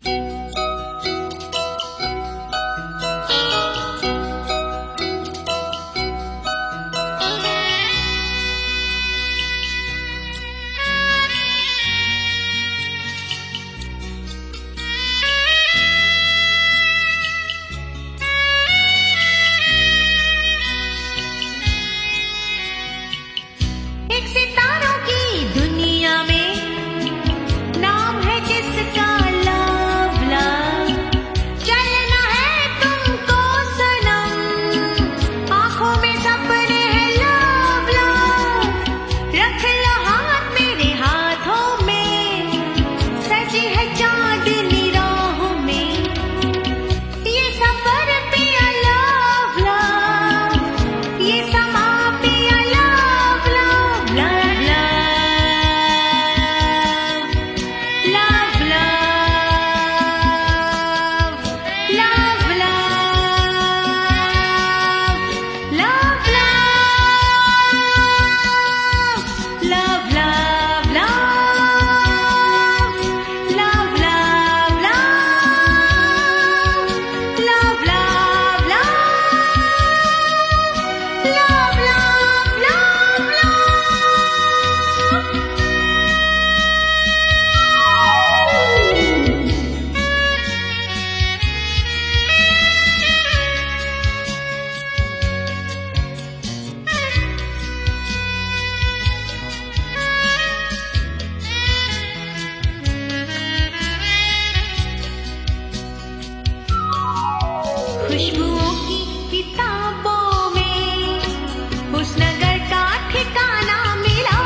खुशबुओं की किताबों में उस नगर का ठिकाना मिला।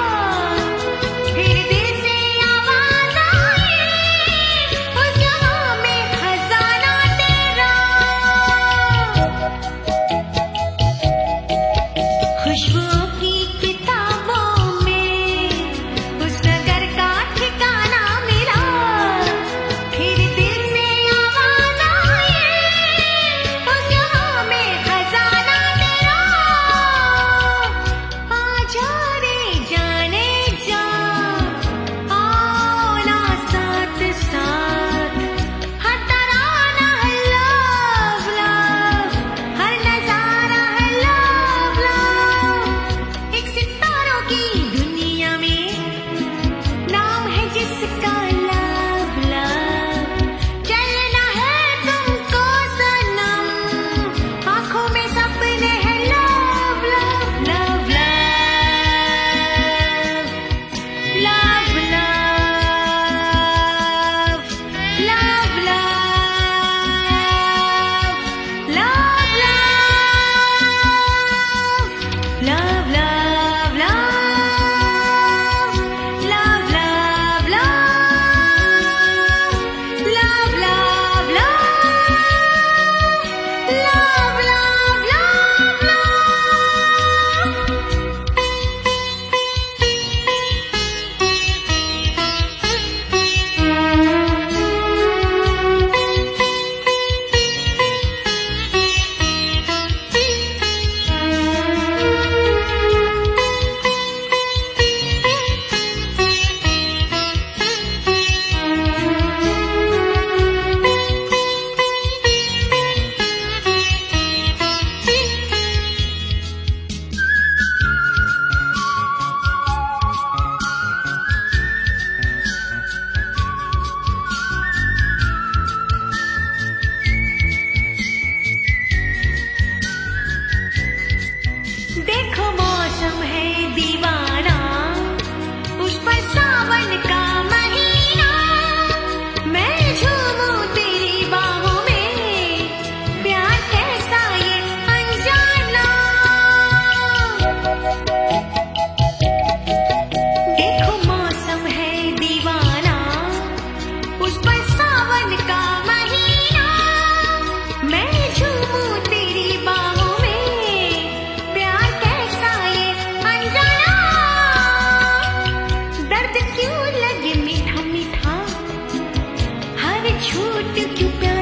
फिर दिल से आवाज आई, उस जहां में खजाना तेरा। खुशबुओं की किताबों में उस नगर का ठिकाना मिला। फिर दिल से आवाज आई, उस जहां में खजाना तेरा। आजा रे जाने जा, आओ ना साथ साथ। हर तराना है लव लव, हर नजारा है लव लव। एक सितारों की दुनिया में नाम है जिसका लव लव। चलना है तुमको सनम, आंखों में सपने हैं love love love love love love love love love love love love love love love love love love love love love देखो मौसम है दीवाना, उस पर सावन का महीना। मैं झूमूं तेरी बाहों में, प्यार कैसा ये अनजाना। देखो मौसम है दीवाना, उस पर सावन का महीना। मैं झूमूं तेरी बाहों में, प्यार कैसा ये अनजाना। दर्द क्यों लगे मीठा मीठा, हर छूट क्यों प्यार